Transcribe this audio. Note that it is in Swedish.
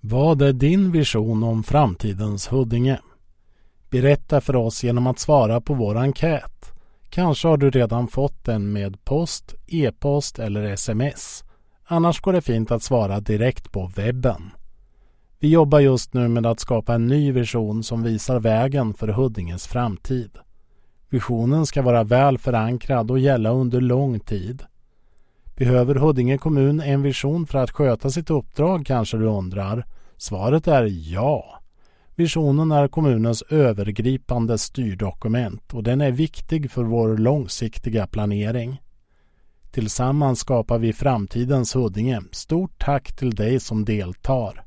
Vad är din vision om framtidens Huddinge? Berätta för oss genom att svara på vår enkät. Kanske har du redan fått den med post, e-post eller sms. Annars går det fint att svara direkt på webben. Vi jobbar just nu med att skapa en ny vision som visar vägen för Huddinges framtid. Visionen ska vara väl förankrad och gälla under lång tid. Behöver Huddinge kommun en vision för att sköta sitt uppdrag, kanske du undrar? Svaret är ja. Visionen är kommunens övergripande styrdokument och den är viktig för vår långsiktiga planering. Tillsammans skapar vi framtidens Huddinge. Stort tack till dig som deltar.